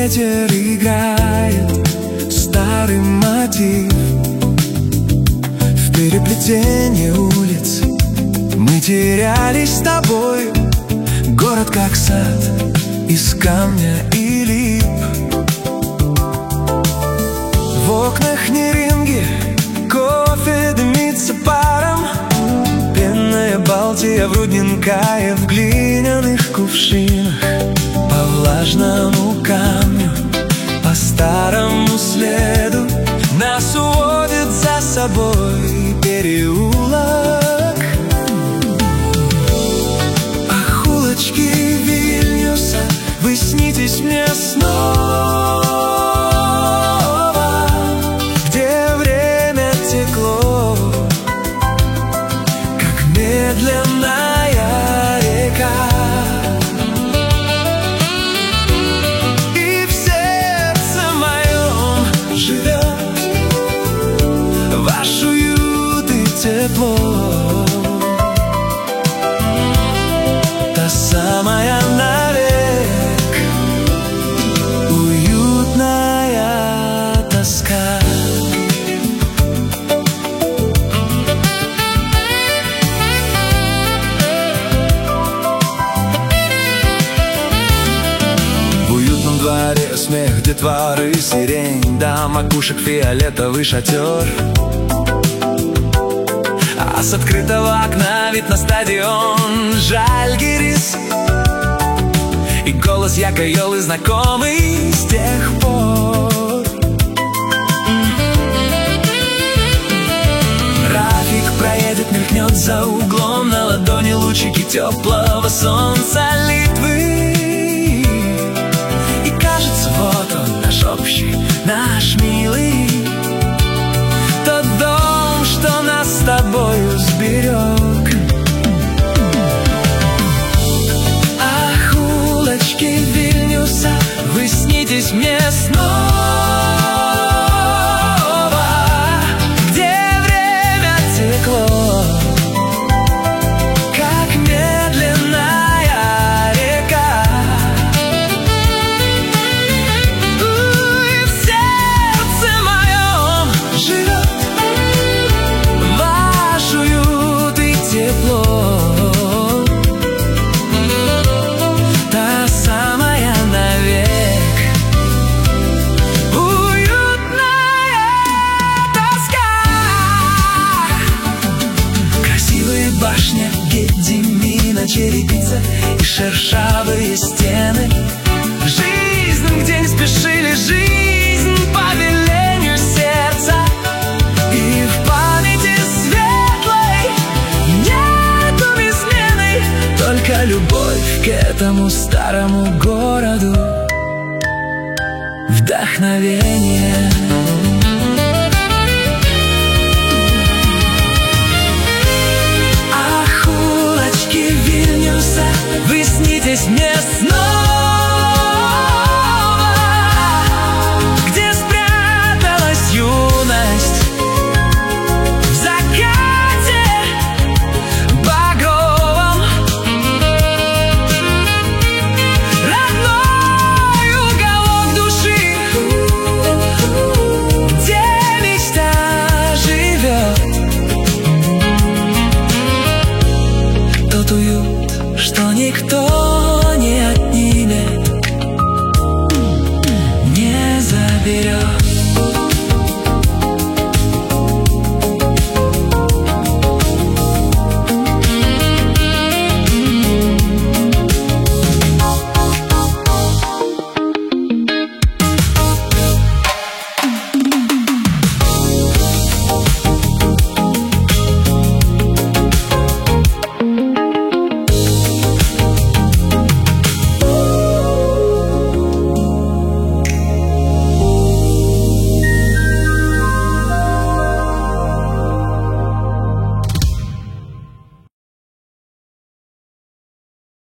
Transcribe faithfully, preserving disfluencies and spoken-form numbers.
ветер играет старый мотив. В переплетении улиц мы терялись с тобой. Город как сад из камня и лип. В окнах не ринги, кофе дымится паром. Пенная Балтия в Рудненкае в глиняных кувшинах. По влажному камню, по старому следу нас уводит за собой переулок. Ах, улочки Вильнюса, вы снитесь мне снова, где время текло, как медленная река. И в сердце моем живет ваш уют и тепло. Та самая навек уютная тоска. В уютном дворе смех детворы, сирень, до макушек фиолетовый шатер. А с открытого окна вид на стадион Жальгирис. И голос Яка-Йолы знакомый с тех пор. Рафик проедет, мелькнет за углом, на ладони лучики теплого солнца Литвы. И кажется, вот он, наш общий, наш милый, тот дом, что нас с тобою сберег. Ах, улочки Вильнюса, вы снитесь мне снова, где время текло, как медленная река. И в сердце моем живет ваш уют и тепло. Та самая навек уютная тоска. Красивые башни Гедимина, черепица и шершавые стены. Жизнь, где не спешили, жизнь по велению сердца. И в памяти светлой нету измены, только любовь к этому старому городу, вдохновение.